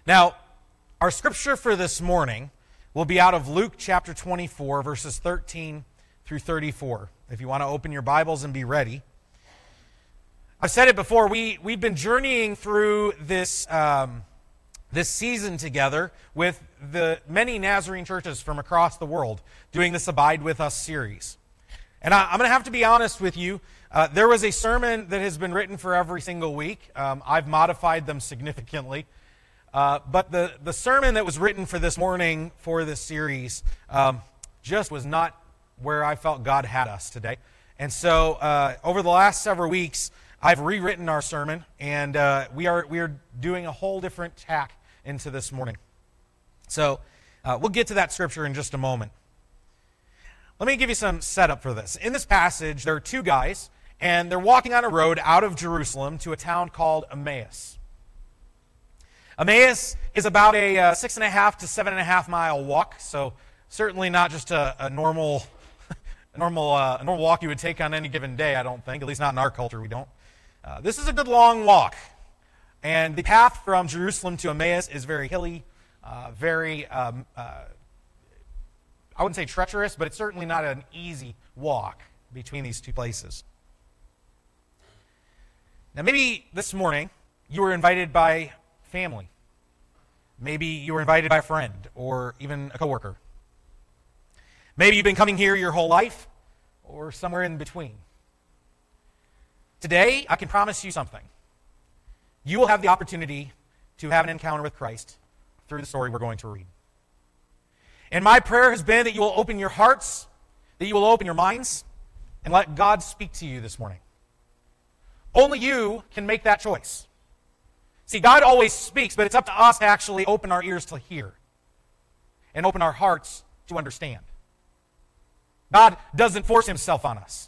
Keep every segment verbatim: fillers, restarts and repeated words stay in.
Now, our scripture for this morning will be out of Luke chapter twenty-four, verses thirteen through thirty-four. If you want to open your Bibles and be ready. I've said it before, we, we've been journeying through this, um, this season together with the many Nazarene churches from across the world doing this Abide With Us series. And I, I'm going to have to be honest with you. Uh, there was a sermon that has been written for every single week. Um, I've modified them significantly. Uh, but the, the sermon that was written for this morning for this series um, just was not where I felt God had us today. And so uh, over the last several weeks, I've rewritten our sermon, and uh, we are we are doing a whole different tack into this morning. So uh, we'll get to that scripture in just a moment. Let me give you some setup for this. In this passage, there are two guys, and they're walking on a road out of Jerusalem to a town called Emmaus. Emmaus is about a uh, six and a half to seven and a half mile walk, so certainly not just a, a normal, a normal, uh, a normal walk you would take on any given day. I don't think, at least not in our culture, we don't. Uh, this is a good long walk, and the path from Jerusalem to Emmaus is very hilly, uh, very, um, uh, I wouldn't say treacherous, but it's certainly not an easy walk between these two places. Now, maybe this morning you were invited by family. Maybe you were invited by a friend or even a coworker. Maybe you've been coming here your whole life or somewhere in between. Today, I can promise you something. You will have the opportunity to have an encounter with Christ through the story we're going to read. And my prayer has been that you will open your hearts, that you will open your minds, and let God speak to you this morning. Only you can make that choice. See, God always speaks, but it's up to us to actually open our ears to hear and open our hearts to understand. God doesn't force himself on us.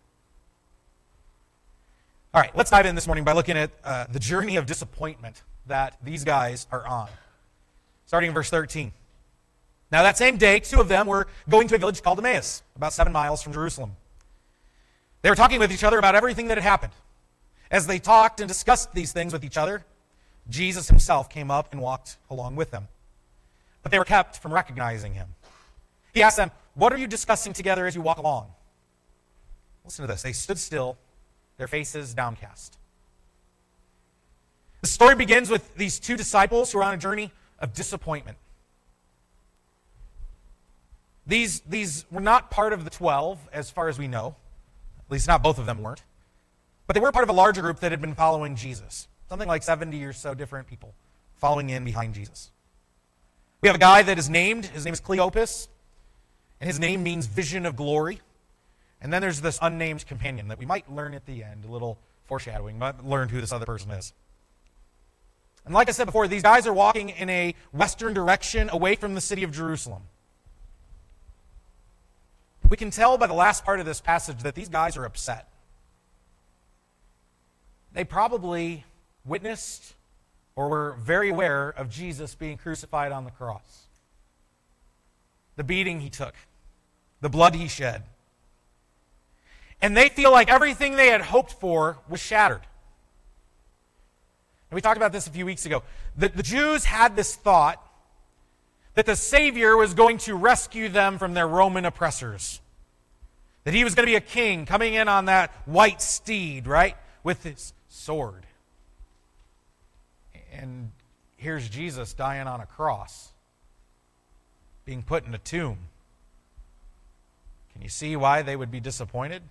All right, let's dive in this morning by looking at uh, the journey of disappointment that these guys are on. Starting in verse thirteen. Now that same day, two of them were going to a village called Emmaus, about seven miles from Jerusalem. They were talking with each other about everything that had happened. As they talked and discussed these things with each other, Jesus himself came up and walked along with them. But they were kept from recognizing him. He asked them, "What are you discussing together as you walk along?" Listen to this. They stood still, their faces downcast. The story begins with these two disciples who are on a journey of disappointment. These, these were not part of the twelve, as far as we know. At least not both of them weren't. But they were part of a larger group that had been following Jesus. Something like seventy or so different people following in behind Jesus. We have a guy that is named, his name is Cleopas, and his name means vision of glory. And then there's this unnamed companion that we might learn at the end, a little foreshadowing, might learn who this other person is. And like I said before, these guys are walking in a western direction away from the city of Jerusalem. We can tell by the last part of this passage that these guys are upset. They probably witnessed or were very aware of Jesus being crucified on the cross. The beating he took, the blood he shed. And they feel like everything they had hoped for was shattered. And we talked about this a few weeks ago. The, the Jews had this thought that the Savior was going to rescue them from their Roman oppressors. That he was going to be a king coming in on that white steed, right? With his sword. And here's Jesus dying on a cross, being put in a tomb. Can you see why they would be disappointed?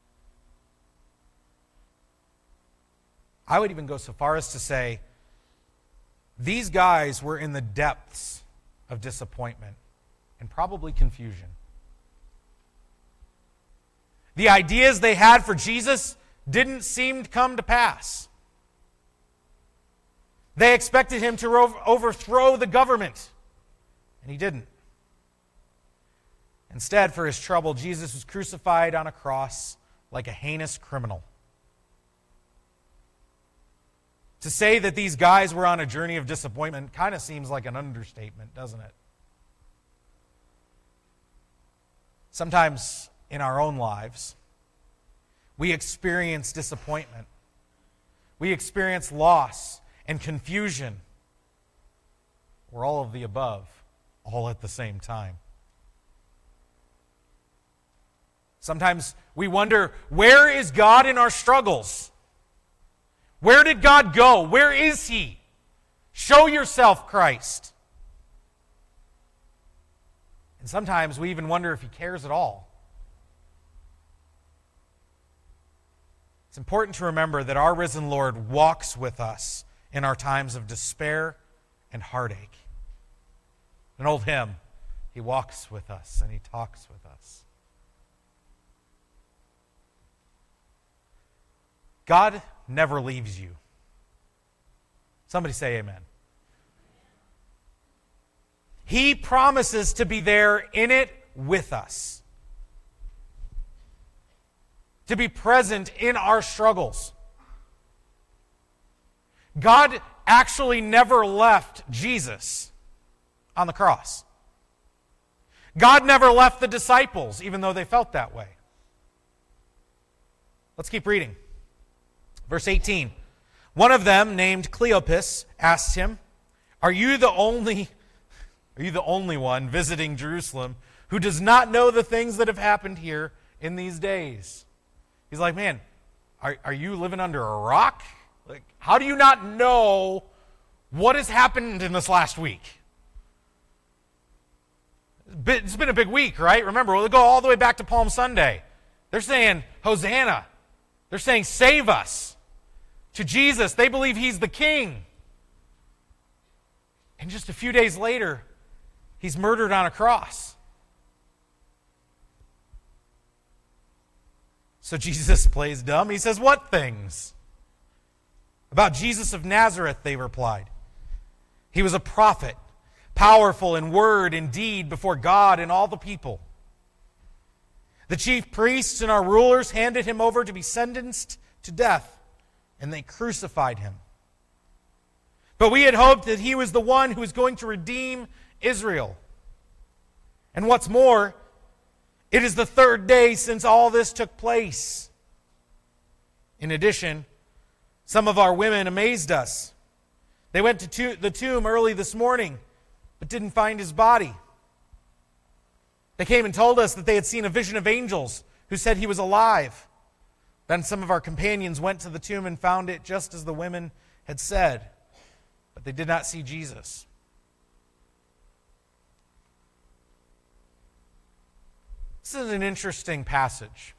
I would even go so far as to say these guys were in the depths of disappointment and probably confusion. The ideas they had for Jesus didn't seem to come to pass. They expected him to overthrow the government, and he didn't. Instead, for his trouble, Jesus was crucified on a cross like a heinous criminal. To say that these guys were on a journey of disappointment kind of seems like an understatement, doesn't it? Sometimes in our own lives, we experience disappointment. We experience loss and confusion. or all of the above, all at the same time. Sometimes we wonder, where is God in our struggles? Where did God go? Where is He? Show yourself, Christ. And sometimes we even wonder if He cares at all. It's important to remember that our risen Lord walks with us in our times of despair and heartache. An old hymn, He walks with us and He talks with us. God never leaves you. Somebody say amen. He promises to be there in it with us. To be present in our struggles. God actually never left Jesus on the cross. God never left the disciples, even though they felt that way. Let's keep reading. Verse eighteen. One of them, named Cleopas, asked him, Are you the only, are you the only one visiting Jerusalem who does not know the things that have happened here in these days? He's like, man, are, are you living under a rock? Like, how do you not know what has happened in this last week? It's been a big week, right? Remember, we'll go all the way back to Palm Sunday. They're saying, Hosanna. They're saying, save us. To Jesus, they believe He's the King. And just a few days later, He's murdered on a cross. So Jesus plays dumb. He says, what things? About Jesus of Nazareth, they replied. He was a prophet, powerful in word and deed before God and all the people. The chief priests and our rulers handed Him over to be sentenced to death, and they crucified Him. But we had hoped that He was the one who was going to redeem Israel. And what's more, it is the third day since all this took place. In addition, some of our women amazed us. They went to the tomb early this morning, but didn't find His body. They came and told us that they had seen a vision of angels who said He was alive. Then some of our companions went to the tomb and found it just as the women had said, but they did not see Jesus. This is an interesting passage.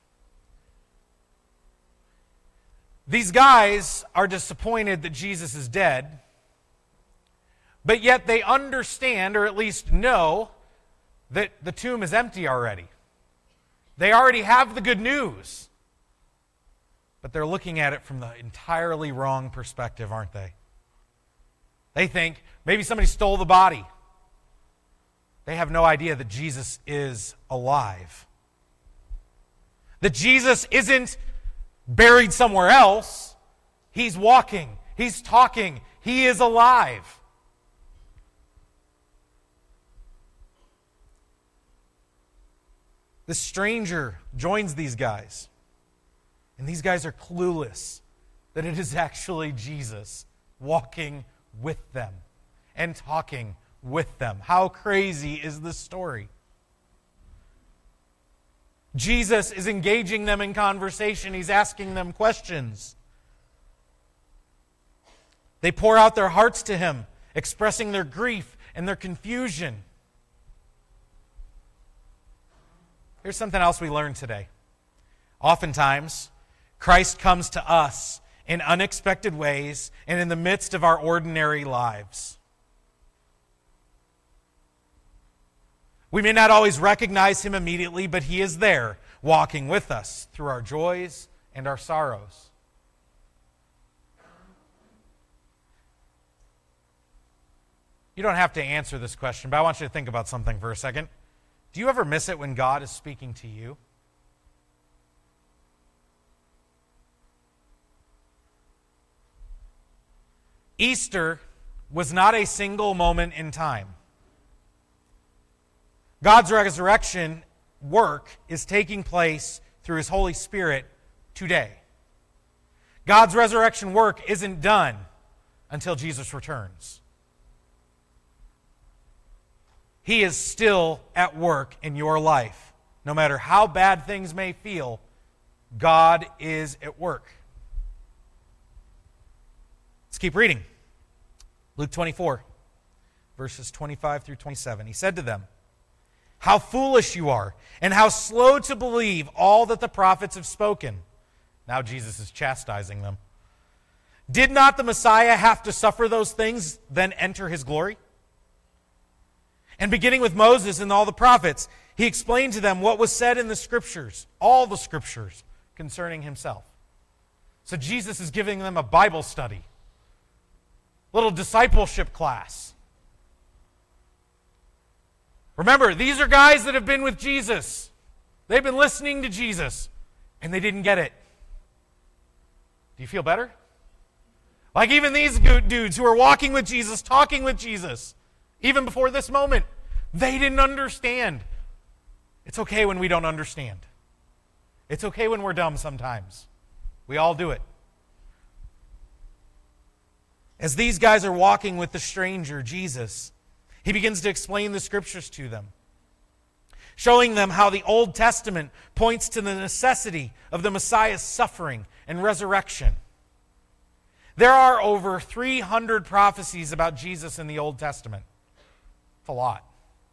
These guys are disappointed that Jesus is dead, but yet they understand, or at least know, that the tomb is empty already. They already have the good news. But they're looking at it from the entirely wrong perspective, aren't they? They think maybe somebody stole the body. They have no idea that Jesus is alive. That Jesus isn't buried somewhere else. He's walking. He's talking. He is alive. The stranger joins these guys. And these guys are clueless that it is actually Jesus walking with them and talking with them. How crazy is this story? Jesus is engaging them in conversation. He's asking them questions. They pour out their hearts to Him, expressing their grief and their confusion. Here's something else we learned today. Oftentimes, Christ comes to us in unexpected ways and in the midst of our ordinary lives. We may not always recognize Him immediately, but He is there, walking with us through our joys and our sorrows. You don't have to answer this question, but I want you to think about something for a second. Do you ever miss it when God is speaking to you? Easter was not a single moment in time. God's resurrection work is taking place through His Holy Spirit today. God's resurrection work isn't done until Jesus returns. He is still at work in your life. No matter how bad things may feel, God is at work. Let's keep reading. Luke twenty-four, verses twenty-five through twenty-seven. He said to them, "How foolish you are, and how slow to believe all that the prophets have spoken." Now Jesus is chastising them. "Did not the Messiah have to suffer those things, then enter his glory?" And beginning with Moses and all the prophets, he explained to them what was said in the Scriptures, all the Scriptures, concerning himself. So Jesus is giving them a Bible study, little discipleship class. Remember, these are guys that have been with Jesus. They've been listening to Jesus, and they didn't get it. Do you feel better? Like even these dudes who are walking with Jesus, talking with Jesus, even before this moment, they didn't understand. It's okay when we don't understand. It's okay when we're dumb sometimes. We all do it. As these guys are walking with the stranger, Jesus, he begins to explain the Scriptures to them, showing them how the Old Testament points to the necessity of the Messiah's suffering and resurrection. There are over three hundred prophecies about Jesus in the Old Testament. It's a lot.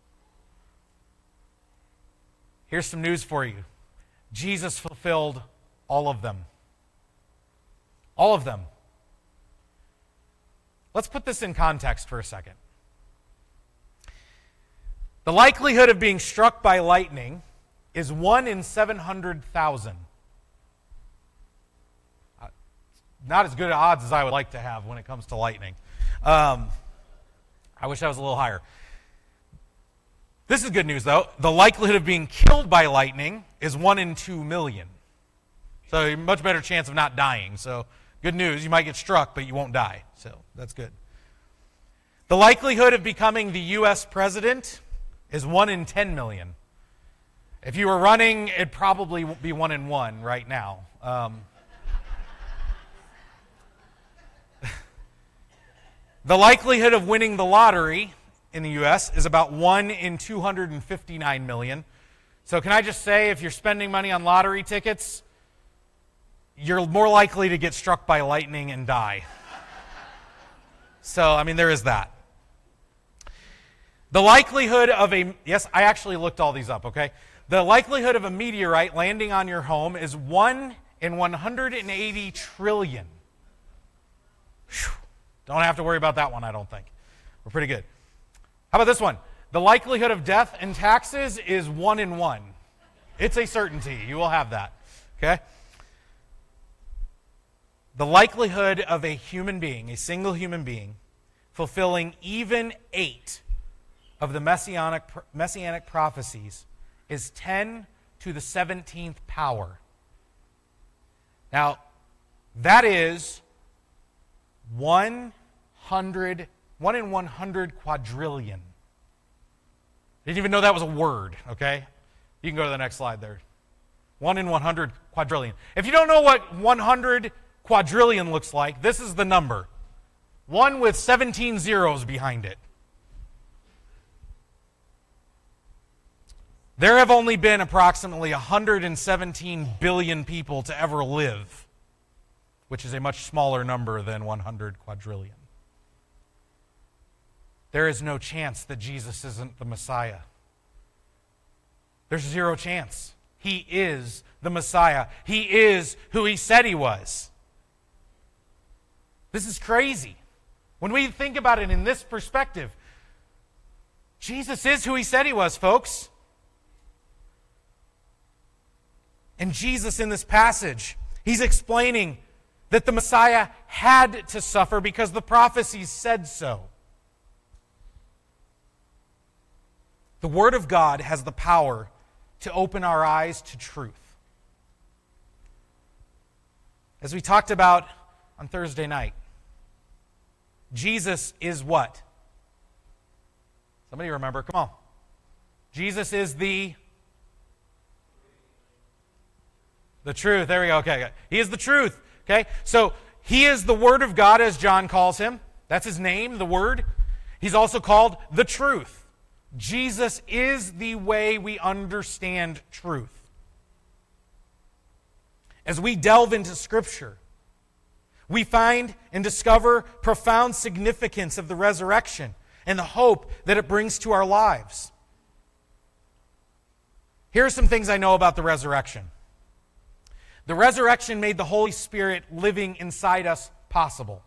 Here's some news for you. Jesus fulfilled all of them. All of them. Let's put this in context for a second. The likelihood of being struck by lightning is one in seven hundred thousand. Not as good odds as I would like to have when it comes to lightning. Um, I wish I was a little higher. This is good news, though. The likelihood of being killed by lightning is one in two million. So you have a much better chance of not dying. So good news, you might get struck, but you won't die. So that's good. The likelihood of becoming the U S president is one in ten million. If you were running, it'd probably be one in one right now. Um, the likelihood of winning the lottery in the U S is about one in two hundred fifty-nine million. So can I just say, if you're spending money on lottery tickets, you're more likely to get struck by lightning and die. So, I mean, there is that. The likelihood of a, yes, I actually looked all these up, okay? The likelihood of a meteorite landing on your home is one in one hundred eighty trillion. Whew. Don't have to worry about that one, I don't think. We're pretty good. How about this one? The likelihood of death and taxes is one in one. It's a certainty. You will have that, okay? The likelihood of a human being, a single human being, fulfilling even eight of the messianic, messianic prophecies is ten to the seventeenth power. Now, that is one hundred, one in one hundred quadrillion. Didn't even know that was a word, okay? You can go to the next slide there. one in one hundred quadrillion. If you don't know what one hundred quadrillion looks like, this is the number. One with seventeen zeros behind it. There have only been approximately one hundred seventeen billion people to ever live, which is a much smaller number than one hundred quadrillion. There is no chance that Jesus isn't the Messiah. There's zero chance. He is the Messiah. He is who he said he was. This is crazy. When we think about it in this perspective, Jesus is who he said he was, folks. And Jesus in this passage, he's explaining that the Messiah had to suffer because the prophecies said so. The Word of God has the power to open our eyes to truth. As we talked about on Thursday night, Jesus is what? Somebody remember? Come on. Jesus is the the truth. There we go. Okay. He is the truth. Okay. So he is the Word of God, as John calls him. That's his name, the Word. He's also called the truth. Jesus is the way we understand truth. As we delve into Scripture, we find and discover profound significance of the resurrection and the hope that it brings to our lives. Here are some things I know about the resurrection. The resurrection made the Holy Spirit living inside us possible.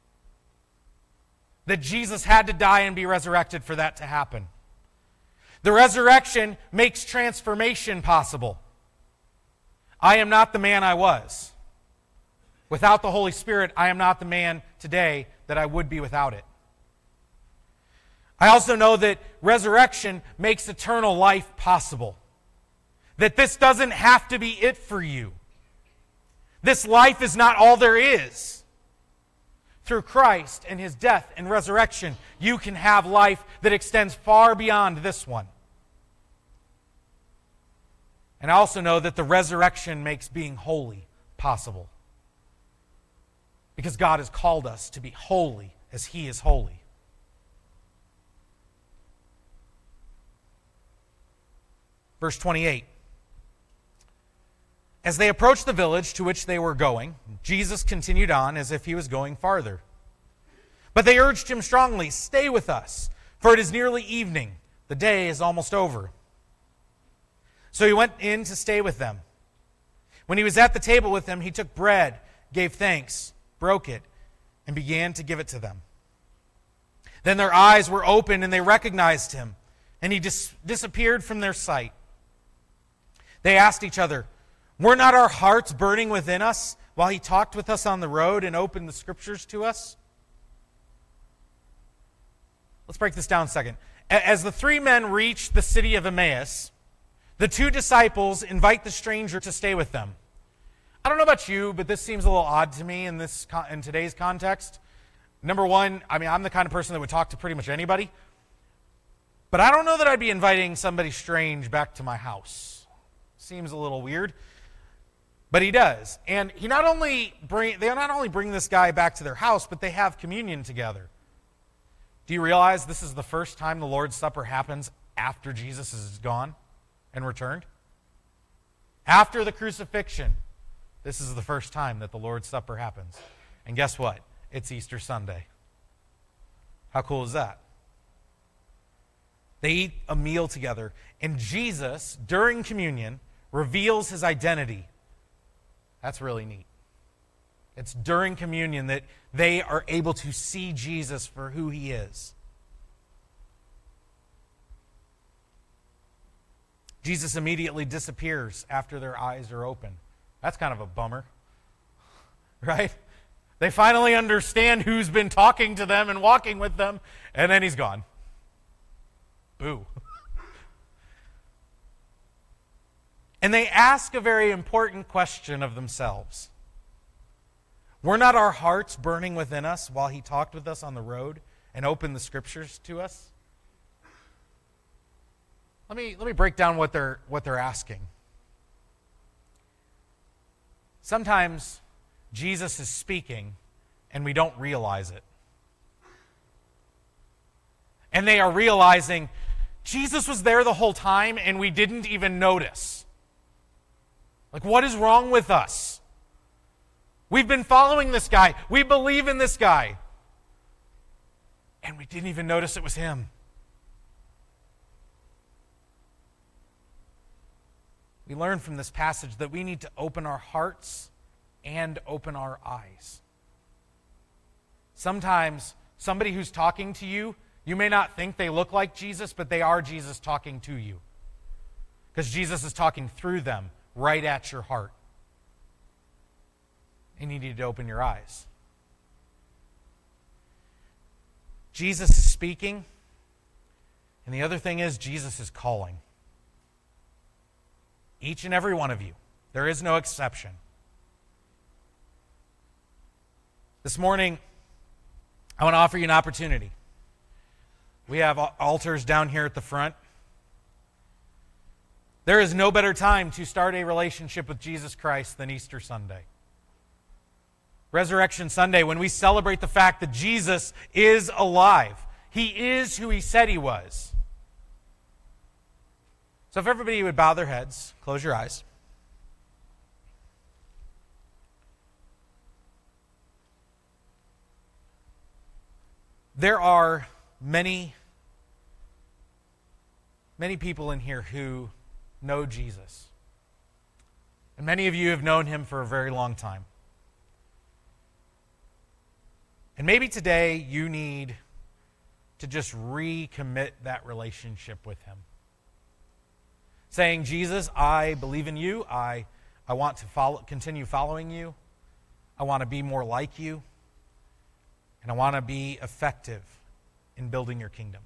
That Jesus had to die and be resurrected for that to happen. The resurrection makes transformation possible. I am not the man I was. Without the Holy Spirit, I am not the man today that I would be without it. I also know that resurrection makes eternal life possible. That this doesn't have to be it for you. This life is not all there is. Through Christ and His death and resurrection, you can have life that extends far beyond this one. And I also know that the resurrection makes being holy possible. Because God has called us to be holy as He is holy. Verse twenty-eight. As they approached the village to which they were going, Jesus continued on as if He was going farther. But they urged Him strongly, "Stay with us, for it is nearly evening. The day is almost over." So He went in to stay with them. When He was at the table with them, He took bread, gave thanks, broke it, and began to give it to them. Then their eyes were opened and they recognized Him, and He dis- disappeared from their sight. They asked each other, "Were not our hearts burning within us while He talked with us on the road and opened the Scriptures to us?" Let's break this down a second. As the three men reach the city of Emmaus, the two disciples invite the stranger to stay with them. I don't know about you, but this seems a little odd to me in this in today's context. Number one, I mean, I'm the kind of person that would talk to pretty much anybody, but I don't know that I'd be inviting somebody strange back to my house. Seems a little weird, but He does. And he not only bring they not only bring this guy back to their house, but they have communion together. Do you realize this is the first time the Lord's Supper happens after Jesus is gone and returned? After the crucifixion, this is the first time that the Lord's Supper happens. And guess what? It's Easter Sunday. How cool is that? They eat a meal together, and Jesus, during communion, reveals His identity. That's really neat. It's during communion that they are able to see Jesus for who He is. Jesus immediately disappears after their eyes are open. That's kind of a bummer, right? They finally understand who's been talking to them and walking with them, and then He's gone. Boo. And they ask a very important question of themselves. Were not our hearts burning within us while He talked with us on the road and opened the Scriptures to us? Let me, let me break down what they're, what they're asking. Sometimes Jesus is speaking and we don't realize it. And they are realizing Jesus was there the whole time and we didn't even notice. Like, what is wrong with us? We've been following this guy. We believe in this guy. And we didn't even notice it was Him. We learn from this passage that we need to open our hearts and open our eyes. Sometimes somebody who's talking to you, you may not think they look like Jesus, but they are Jesus talking to you. Because Jesus is talking through them right at your heart. And you need to open your eyes. Jesus is speaking, and the other thing is Jesus is calling. Each and every one of you. There is no exception. This morning, I want to offer you an opportunity. We have altars down here at the front. There is no better time to start a relationship with Jesus Christ than Easter Sunday. Resurrection Sunday, when we celebrate the fact that Jesus is alive. He is who He said He was. So if everybody would bow their heads, close your eyes. There are many, many people in here who know Jesus. And many of you have known him for a very long time. And maybe today you need to just recommit that relationship with him. Saying, Jesus, I believe in you. I, I want to follow, continue following you. I want to be more like you. And I want to be effective in building your kingdom.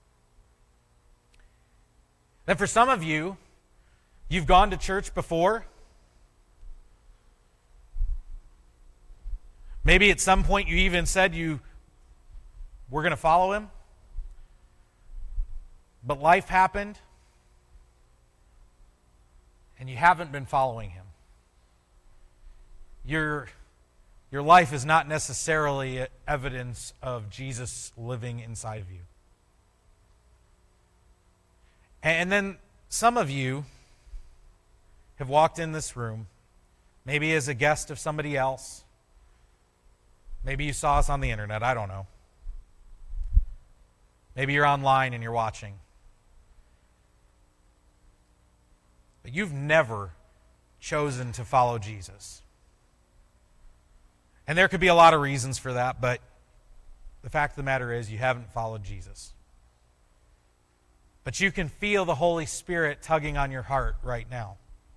Then for some of you, you've gone to church before. Maybe at some point you even said you were going to follow him. But life happened. And you haven't been following him. Your, your life is not necessarily evidence of Jesus living inside of you. And then some of you have walked in this room, maybe as a guest of somebody else. Maybe you saw us on the internet, I don't know. Maybe you're online and you're watching. But you've never chosen to follow Jesus. And there could be a lot of reasons for that, but the fact of the matter is you haven't followed Jesus. But you can feel the Holy Spirit tugging on your heart right now.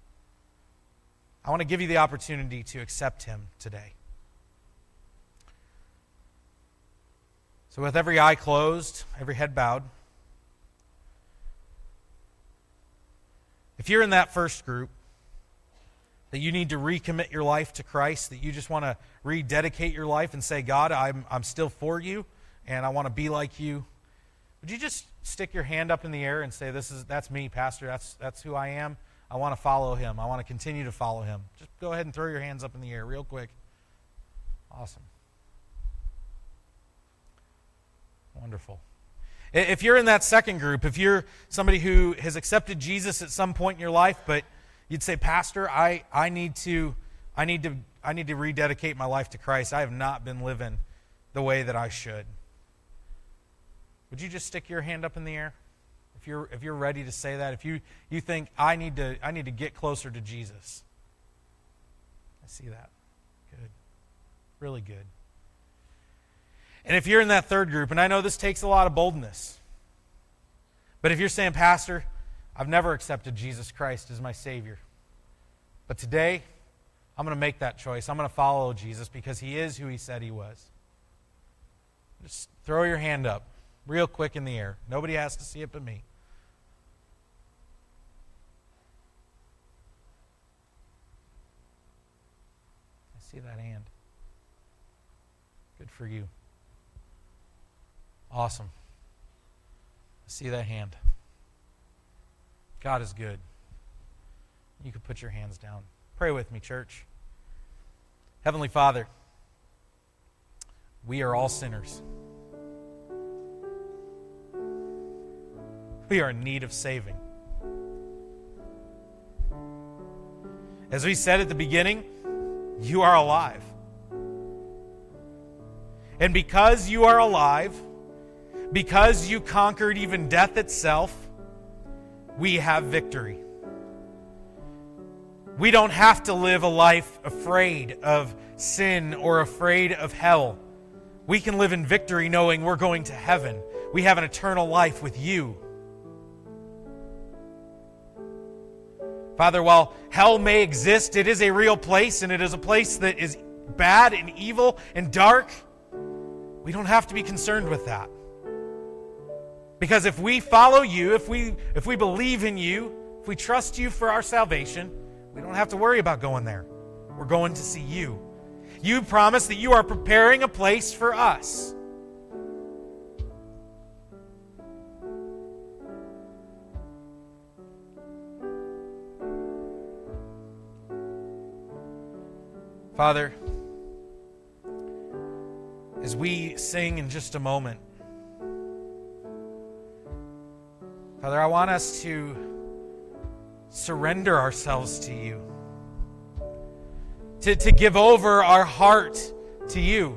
I want to give you the opportunity to accept him today. So with every eye closed, every head bowed, if you're in that first group, that you need to recommit your life to Christ, that you just want to rededicate your life and say, God, I'm, I'm still for you, and I want to be like you, would you just stick your hand up in the air and say, "This is that's me, Pastor. That's that's who I am. I want to follow him. I want to continue to follow him." Just go ahead and throw your hands up in the air real quick. Awesome. Wonderful. If you're in that second group, if you're somebody who has accepted Jesus at some point in your life, but you'd say, "Pastor, I, I need to I need to I need to rededicate my life to Christ. I have not been living the way that I should." Would you just stick your hand up in the air? If you're if you're ready to say that, if you, you think I need to I need to get closer to Jesus. I see that. Good. Really good. And if you're in that third group, and I know this takes a lot of boldness, but if you're saying, "Pastor, I've never accepted Jesus Christ as my Savior, but today I'm going to make that choice. I'm going to follow Jesus because he is who he said he was." Just throw your hand up real quick in the air. Nobody has to see it but me. I see that hand. Good for you. Awesome. I see that hand. God is good. You can put your hands down. Pray with me, church. Heavenly Father, we are all sinners. We are in need of saving. As we said at the beginning, you are alive. And because you are alive, because you conquered even death itself, we have victory. We don't have to live a life afraid of sin or afraid of hell. We can live in victory knowing we're going to heaven. We have an eternal life with you. Father, while hell may exist, it is a real place, and it is a place that is bad and evil and dark. We don't have to be concerned with that. Because if we follow you, if we if we believe in you, if we trust you for our salvation, we don't have to worry about going there. We're going to see you. You promise that you are preparing a place for us. Father, as we sing in just a moment, Father, I want us to surrender ourselves to you, to, to give over our heart to you.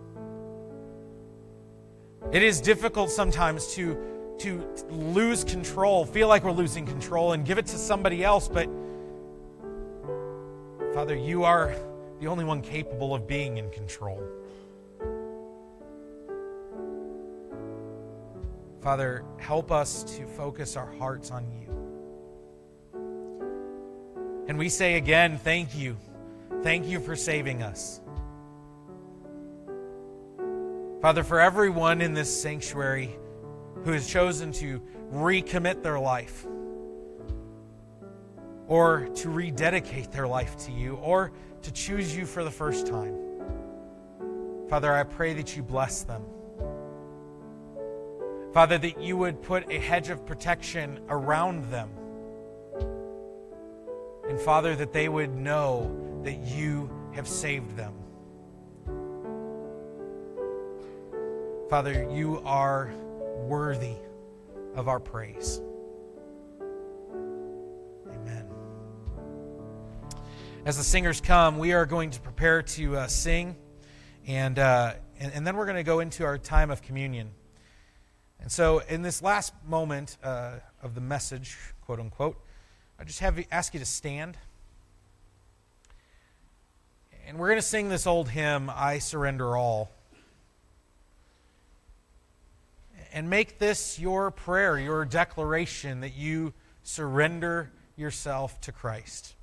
It is difficult sometimes to, to lose control, feel like we're losing control, and give it to somebody else, but Father, you are the only one capable of being in control. Father, help us to focus our hearts on you. And we say again, thank you. Thank you for saving us. Father, for everyone in this sanctuary who has chosen to recommit their life, or to rededicate their life to you, or to choose you for the first time, Father, I pray that you bless them. Father, that you would put a hedge of protection around them. And Father, that they would know that you have saved them. Father, you are worthy of our praise. Amen. As the singers come, we are going to prepare to uh, sing, and, uh, and and then we're going to go into our time of communion. And so in this last moment uh, of the message, quote unquote, I just have you, ask you to stand. And we're going to sing this old hymn, I Surrender All. And make this your prayer, your declaration that you surrender yourself to Christ.